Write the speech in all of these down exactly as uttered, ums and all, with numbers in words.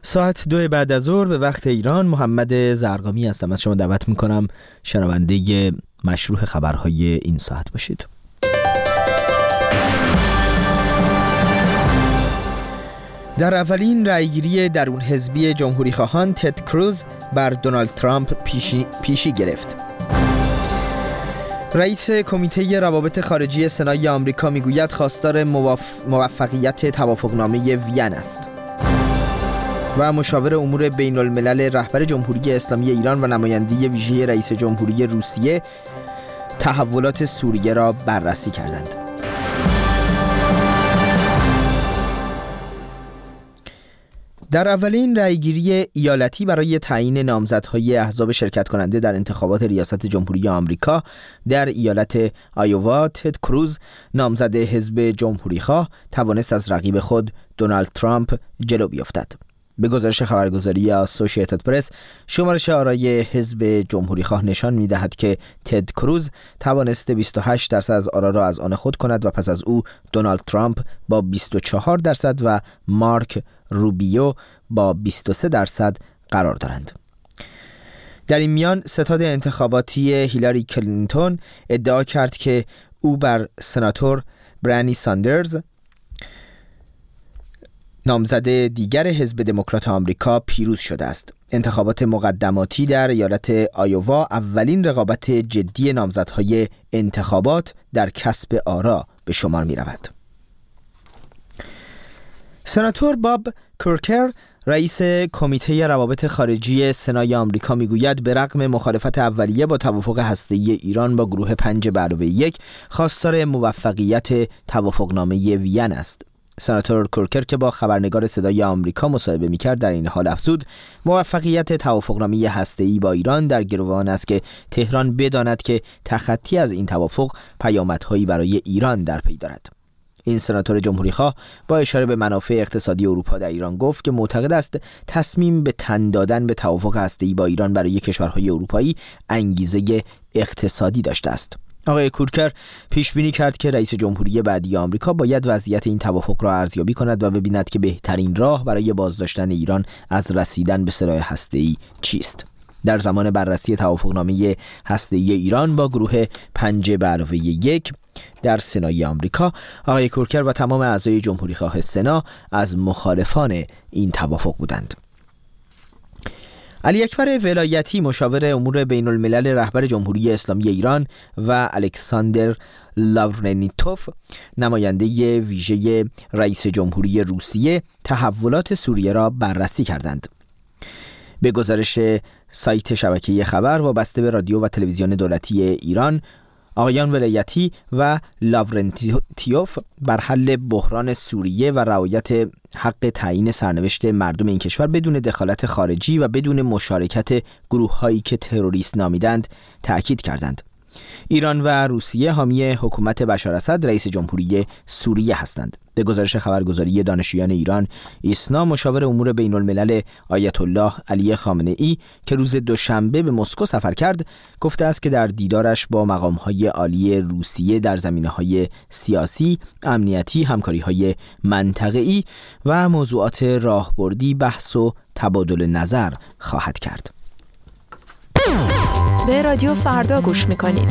ساعت دو بعد از ظهر به وقت ایران. محمد زرقامی هستم. از شما دعوت میکنم شنونده مشروح خبرهای این ساعت باشید. در اولین رأیگیری درون حزبی جمهوری خواهان تد کروز بر دونالد ترامپ پیشی, پیشی گرفت. رئیس کمیته روابط خارجی سنای آمریکا میگوید خواستار موف... موفقیت توافقنامه وین است. و مشاور امور بین الملل رهبر جمهوری اسلامی ایران و نماینده ویژه رئیس جمهوری روسیه تحولات سوریه را بررسی کردند. در اولین رأیگیری ایالتی برای تعیین نامزدهای احزاب شرکت کننده در انتخابات ریاست جمهوری آمریکا در ایالت آیووا، تد کروز نامزد حزب جمهوری‌خواه توانست از رقیب خود دونالد ترامپ جلو بیفتد. به گزارش خبرگزاری اسوسییتد پرس، شمارش آرای حزب جمهوری‌خواه نشان می‌دهد که تد کروز توانسته بیست و هشت درصد از آرا را از آن خود کند و پس از او دونالد ترامپ با بیست و چهار درصد و مارک روبیو با بیست و سه درصد قرار دارند. در این میان ستاد انتخاباتی هیلاری کلینتون ادعا کرد که او بر سناتور برانی ساندرز نامزد دیگر حزب دموکرات آمریکا پیروز شده است. انتخابات مقدماتی در ایالت آیووا اولین رقابت جدی نامزدهای انتخابات در کسب آرا به شمار می رود. سناتور باب کورکر رئیس کمیته روابط خارجی سنای آمریکا میگوید به رغم مخالفت اولیه با توافق هسته‌ای ایران با گروه پنج به علاوه یک خواستار موفقیت توافقنامه وین است. سناتور کورکر که با خبرنگار صدای آمریکا مصاحبه می‌کرد در این حال افزود موفقیت توافقنامه هسته‌ای با ایران در گرو آن است که تهران بداند که تخطی از این توافق پیامدهایی برای ایران در پی دارد. این سناتور جمهوری‌خواه با اشاره به منافع اقتصادی اروپا در ایران گفت که معتقد است تصمیم به تن دادن به توافق هسته‌ای با ایران برای کشورهای اروپایی انگیزه اقتصادی داشته است. آقای کورکر پیش بینی کرد که رئیس جمهوری بعدی آمریکا باید وضعیت این توافق را ارزیابی کند و ببیند که بهترین راه برای بازداشتن ایران از رسیدن به سلاح هسته‌ای چیست. در زمان بررسی توافقنامه هسته‌ای ایران با گروه پنج به علاوه یک در سنای آمریکا، آقای کورکر و تمام اعضای جمهوری‌خواه سنا از مخالفان این توافق بودند. علی اکبر ولایتی مشاور امور بین الملل رهبر جمهوری اسلامی ایران و الکساندر لاورنیتوف نماینده ویژه رئیس جمهوری روسیه تحولات سوریه را بررسی کردند. به گزارش سایت شبکه خبر وابسته به رادیو و تلویزیون دولتی ایران، آقایان ولایتی و لاورنتیوف بر حل بحران سوریه و رعایت حق تعیین سرنوشت مردم این کشور بدون دخالت خارجی و بدون مشارکت گروه‌هایی که تروریست نامیدند تأکید کردند. ایران و روسیه حامی حکومت بشار اسد رئیس جمهوری سوریه هستند. به گزارش خبرگزاری دانشجویان ایران ایسنا، مشاور امور بین الملل آیت الله علی خامنه ای که روز دوشنبه به مسکو سفر کرد، گفته است که در دیدارش با مقام‌های عالی روسیه در زمینه‌های سیاسی، امنیتی، همکاری‌های منطقه‌ای و موضوعات راهبردی بحث و تبادل نظر خواهد کرد. به رادیو فردا گوش میکنید.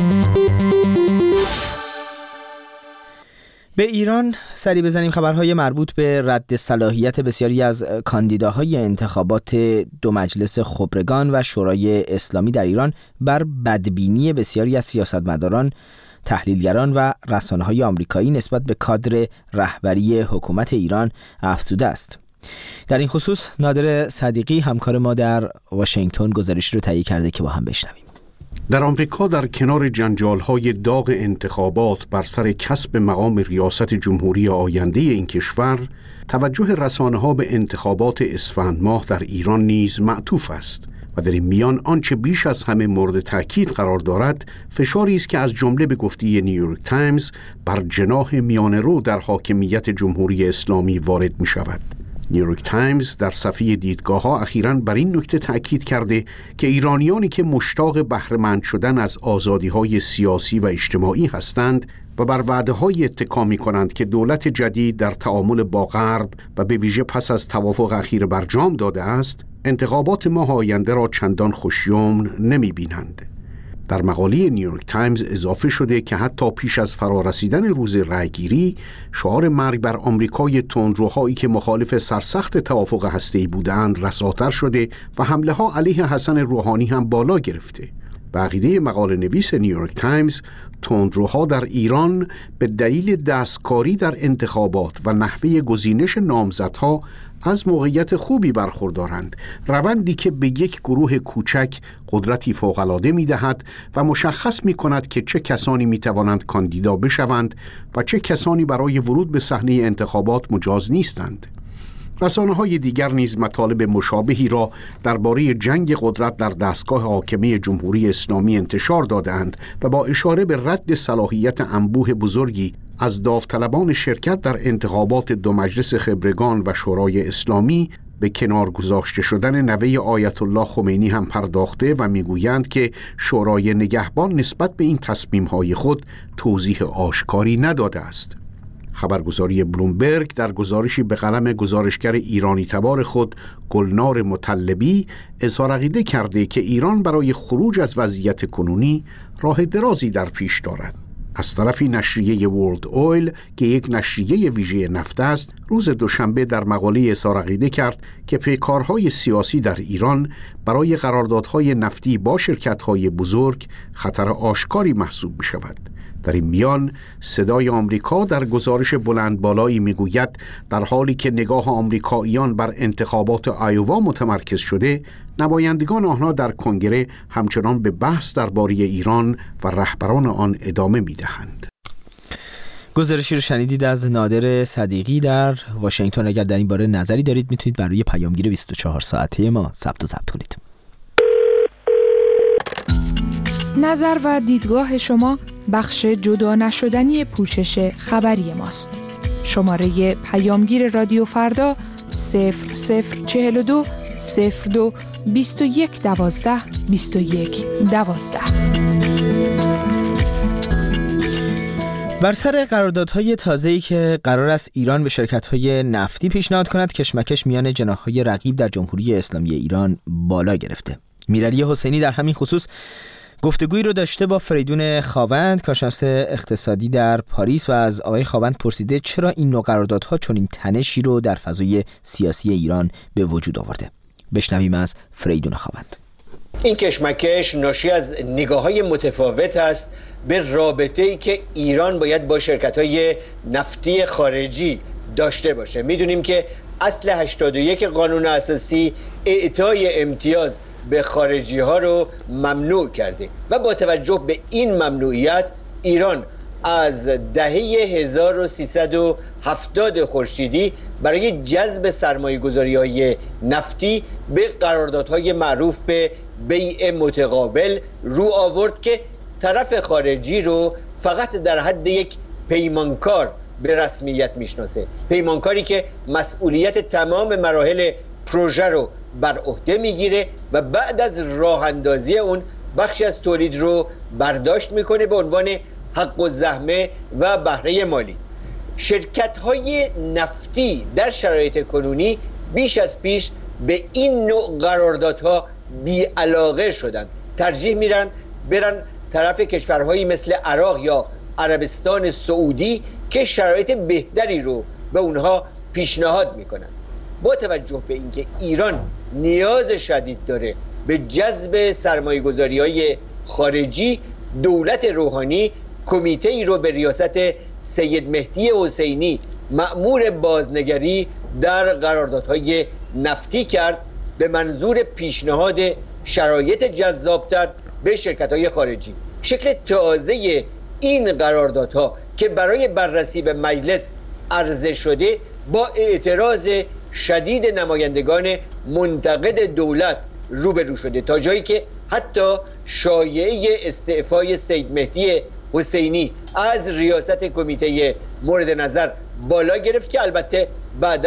به ایران سری بزنیم. خبرهای مربوط به رد صلاحیت بسیاری از کاندیداهای انتخابات دو مجلس خبرگان و شورای اسلامی در ایران بر بدبینی بسیاری از سیاستمداران، تحلیلگران و رسانه‌های آمریکایی نسبت به کادر رهبری حکومت ایران افزوده است. در این خصوص نادر صدیقی همکار ما در واشنگتن گزارش رو تهیه کرده که با هم بشنویم. در آمریکا در کنار جنجال‌های داغ انتخابات بر سر کسب مقام ریاست جمهوری آینده این کشور، توجه رسانه‌ها به انتخابات اسفند ماه در ایران نیز معطوف است و در این میان آنچه بیش از همه مورد تأکید قرار دارد فشاری است که از جمله به گفته نیویورک تایمز بر جناح میانه رو در حاکمیت جمهوری اسلامی وارد می شود. نیویورک تایمز در صفحه دیدگاه‌ها اخیراً بر این نکته تأکید کرده که ایرانیانی که مشتاق بهره‌مند شدن از آزادی‌های سیاسی و اجتماعی هستند و بر وعده‌های اتکا می‌کنند که دولت جدید در تعامل با غرب و به ویژه پس از توافق اخیر برجام داده است، انتخابات ماه آینده را چندان خوشیمن نمی‌بینند. در مقاله نیویورک تایمز اضافه شده که حتی پیش از فرارسیدن روز رأیگیری، شعار مرگ بر آمریکای تندروهایی که مخالف سرسخت توافق هسته‌ای بودند رساتر شده و حمله‌ها علیه حسن روحانی هم بالا گرفته. به عقیده مقاله نویس نیویورک تایمز، تندروها در ایران به دلیل دستکاری در انتخابات و نحوه گزینش نامزدها از موقعیت خوبی برخوردارند، روندی که به یک گروه کوچک قدرتی فوق‌العاده می‌دهد و مشخص می‌کند که چه کسانی می‌توانند کاندیدا بشوند و چه کسانی برای ورود به صحنه انتخابات مجاز نیستند. رسانه‌های دیگر نیز مطالب مشابهی را درباره جنگ قدرت در دستگاه حاکمه جمهوری اسلامی انتشار داده‌اند و با اشاره به رد صلاحیت انبوه بزرگی از داوطلبان شرکت در انتخابات دو مجلس خبرگان و شورای اسلامی به کنار گذاشته شدن نوه آیت الله خمینی هم پرداخته و میگویند که شورای نگهبان نسبت به این تصمیم‌های خود توضیح آشکاری نداده است. خبرگزاری بلومبرگ در گزارشی به قلم گزارشگر ایرانی تبار خود گلنار مطلبی اظهار عقیده کرده که ایران برای خروج از وضعیت کنونی راه درازی در پیش دارد. از طرفی نشریه ورلد اویل که یک نشریه ویژه نفت است، روز دوشنبه در مقاله اظهار عقیده کرد که پیکارهای سیاسی در ایران برای قراردادهای نفتی با شرکت‌های بزرگ خطر آشکاری محسوب می‌شود. در این میان صدای آمریکا در گزارش بلند بالایی میگوید در حالی که نگاه آمریکاییان بر انتخابات آیووا متمرکز شده، نمایندگان آنها در کنگره همچنان به بحث درباره ایران و رهبران آن ادامه میدهند. گزارشی رو شنیدید از نادر صدیقی در واشنگتن. اگر در این باره نظری دارید میتونید برای پیامگیر بیست و چهار ساعته ما ثبت و ضبط کنید. نظر و دیدگاه شما بخش جدا نشدنی پوشش خبری ماست. شماره پیامگیر رادیو فردا صفر صفر چهل و دو صفر دو بیست و یک دوازده بیست و یک دوازده. بر سر قراردادهای تازه‌ای که قرار است ایران به شرکت‌های نفتی پیشنهاد کند، کشمکش میان جناح‌های رقیب در جمهوری اسلامی ایران بالا گرفته. میرعلی حسینی در همین خصوص گفتگویی رو داشته با فریدون خاوند، کارشناس اقتصادی در پاریس، و از آقای خاوند پرسیده چرا این نوع قراردادها چنین تنشی رو در فضای سیاسی ایران به وجود آورده. بشنویم از فریدون خاوند. این کشمکش ناشی از نگاه‌های متفاوت است به رابطه‌ای که ایران باید با شرکت‌های نفتی خارجی داشته باشه. میدونیم که اصل هشتاد و یک قانون اساسی اعطای امتیاز به خارجی ها رو ممنوع کرده و با توجه به این ممنوعیت ایران از دهه هزار و سیصد و هفتاد خورشیدی برای جذب سرمایه‌گذاری های نفتی به قراردادهای معروف به بیع متقابل رو آورد که طرف خارجی رو فقط در حد یک پیمانکار به رسمیت میشناسه، پیمانکاری که مسئولیت تمام مراحل پروژه رو بر عهده میگیره و بعد از راه اندازی اون بخشی از تولید رو برداشت میکنه به عنوان حق و زحمه و بهره مالی. شرکت های نفتی در شرایط کنونی بیش از پیش به این نوع قراردادها بی علاقه شدن، ترجیح میرن برن طرف کشورهایی مثل عراق یا عربستان سعودی که شرایط بهتری رو به اونها پیشنهاد میکنن. با توجه به اینکه ایران نیاز شدید داره به جذب سرمایه‌گذاری‌های خارجی، دولت روحانی کمیته ای رو به ریاست سید مهدی حسینی مأمور بازنگری در قراردادهای نفتی کرد به منظور پیشنهاد شرایط جذابتر به شرکت‌های خارجی. شکل تازه این قراردادها که برای بررسی به مجلس عرضه شده با اعتراض شدید نمایندگان منتقد دولت روبرو شده، تا جایی که حتی شایعه استعفای سید مهدی حسینی از ریاست کمیته مورد نظر بالا گرفت که البته بعداً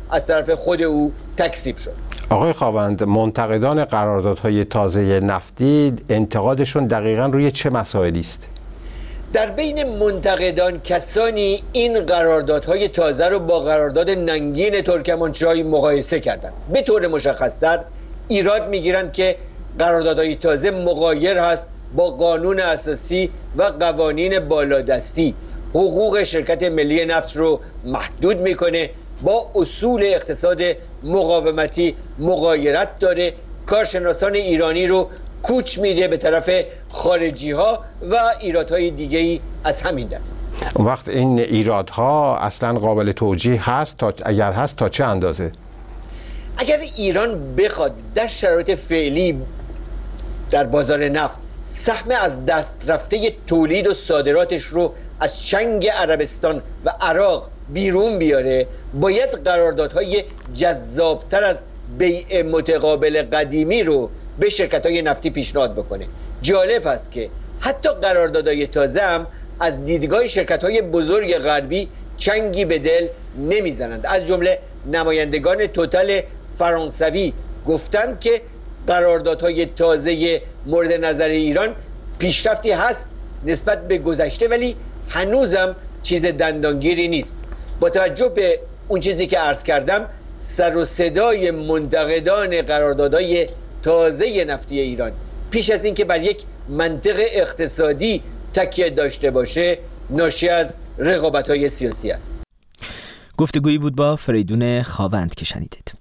از طرف خود او تکذیب شد. آقای خاوند، منتقدان قراردادهای تازه نفتی انتقادشون دقیقاً روی چه مسائلی است؟ در بین منتقدان کسانی این قراردادهای تازه رو با قرارداد ننگین ترکمانچای مقایسه کردند. به طور مشخص‌تر ایراد میگیرند که قراردادهای تازه مغایر هست با قانون اساسی و قوانین بالادستی، حقوق شرکت ملی نفت رو محدود میکنه، با اصول اقتصاد مقاومتی مغایرت داره، کارشناسان ایرانی رو کوچ میده به طرف خارجی ها و ایرادهای دیگه‌ای از همین دست. اون وقت این ایرادها اصلا قابل توجیه هست تا اگر هست تا چه اندازه؟ اگر ایران بخواد در شرایط فعلی در بازار نفت سهم از دست رفته تولید و صادراتش رو از چنگ عربستان و عراق بیرون بیاره، باید قراردادهای جذابتر از بیع متقابل قدیمی رو به شرکت‌های نفتی پیشنهاد بکنه. جالب است که حتی قراردادهای تازه هم از دیدگاه شرکت‌های بزرگ غربی چنگی به دل نمیزنند. از جمله نمایندگان توتال فرانسوی گفتند که قراردادهای تازه مورد نظر ایران پیشرفتی هست نسبت به گذشته، ولی هنوزم چیز دندانگیری نیست. با توجه به اون چیزی که عرض کردم، سر و صدای منتقدان قراردادهای تازه نفتی ایران پیش از اینکه بر یک منطق اقتصادی تکیه داشته باشه ناشی از رقابت‌های سیاسی است. گفتگویی بود با فریدون خاوند که شنیدید.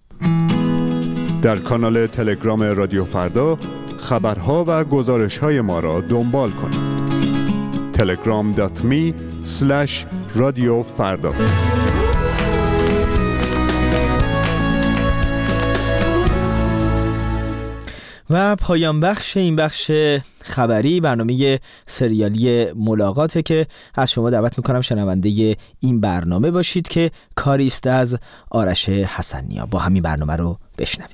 در کانال تلگرام رادیو فردا خبرها و گزارش‌های ما را دنبال کنید. تلگرام دات می اسلش رادیو فردا. و پایان بخش این بخش خبری برنامه سریالی ملاقاته که از شما دعوت میکنم شنونده این برنامه باشید که کاری است از آرش حسنیا. با همین برنامه رو بشنویم.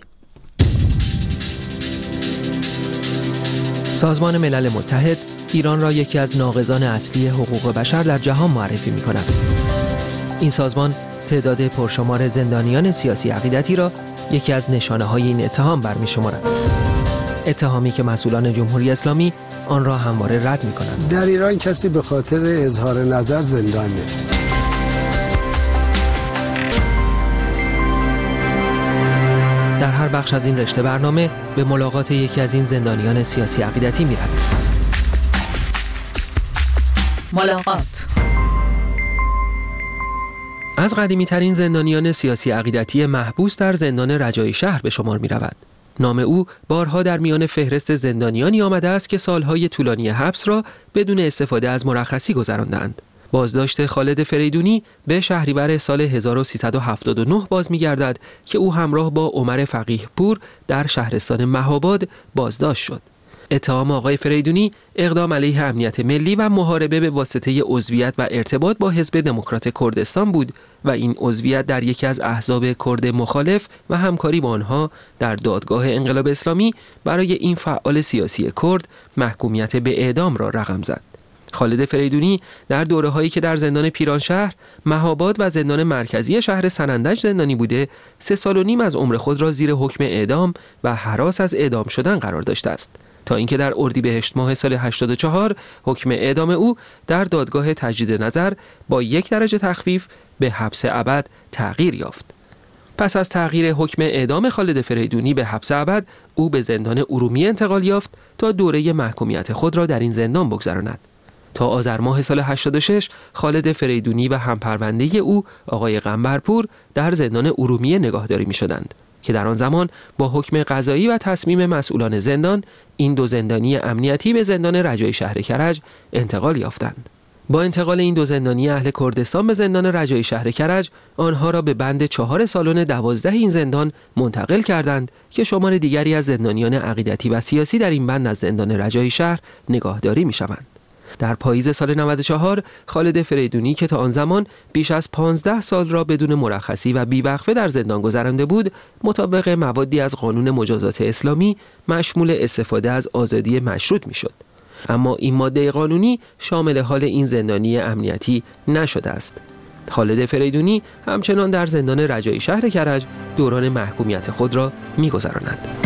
سازمان ملل متحد ایران را یکی از ناقضان اصلی حقوق بشر در جهان معرفی می‌کند. این سازمان تعداد پرشمار زندانیان سیاسی عقیدتی را یکی از نشانه‌های این اتهام برمی‌شمارد. اتهامی که مسئولان جمهوری اسلامی آن را همواره رد می‌کنند. در ایران کسی به خاطر اظهار نظر زندان نیست. در هر بخش از این رشته برنامه به ملاقات یکی از این زندانیان سیاسی عقیدتی می‌رویم. ملاقات از قدیمی‌ترین زندانیان سیاسی عقیدتی محبوس در زندان رجایی شهر به شمار می‌رود. نام او بارها در میان فهرست زندانیانی آمده است که سالهای طولانی حبس را بدون استفاده از مرخصی گذراندند. بازداشت خالد فریدونی به شهریور سال هزار و سیصد و هفتاد و نه باز می‌گردد که او همراه با عمر فقیه پور در شهرستان مهاباد بازداشت شد. اتهام آقای فریدونی اقدام علیه امنیت ملی و محاربه به واسطه عضویت و ارتباط با حزب دموکرات کردستان بود و این عضویت در یکی از احزاب کرد مخالف و همکاری با آنها در دادگاه انقلاب اسلامی برای این فعال سیاسی کرد محکومیت به اعدام را رقم زد. خالد فریدونی در دوره‌هایی که در زندان پیرانشهر، مهاباد و زندان مرکزی شهر سنندج زندانی بوده، سه سال و نیم از عمر خود را زیر حکم اعدام و هراس از اعدام شدن قرار داشته است. تا اینکه در اردیبهشت ماه سال هشتاد و چهار حکم اعدام او در دادگاه تجدید نظر با یک درجه تخفیف به حبس ابد تغییر یافت. پس از تغییر حکم اعدام خالد فریدونی به حبس ابد، او به زندان ارومیه انتقال یافت تا دوره محکومیت خود را در این زندان بگذراند. تا آذر ماه سال هشتاد و شش خالد فریدونی و همپرونده او آقای قنبرپور در زندان ارومیه نگاهداری می‌شدند که در آن زمان با حکم قضایی و تصمیم مسئولان زندان این دو زندانی امنیتی به زندان رجایی شهر کرج انتقال یافتند. با انتقال این دو زندانی اهل کردستان به زندان رجایی شهر کرج، آنها را به بند چهار سالن دوازده این زندان منتقل کردند که شمار دیگری از زندانیان عقیدتی و سیاسی در این بند از زندان رجایی شهر نگاهداری می‌شوند. در پاییز سال نود و چهار خالد فریدونی که تا آن زمان بیش از پانزده سال را بدون مرخصی و بیوقفه در زندان گذرانده بود، مطابق موادی از قانون مجازات اسلامی مشمول استفاده از آزادی مشروط میشد. اما این ماده قانونی شامل حال این زندانی امنیتی نشده است. خالد فریدونی همچنان در زندان رجایی شهر کرج دوران محکومیت خود را می‌گذراند.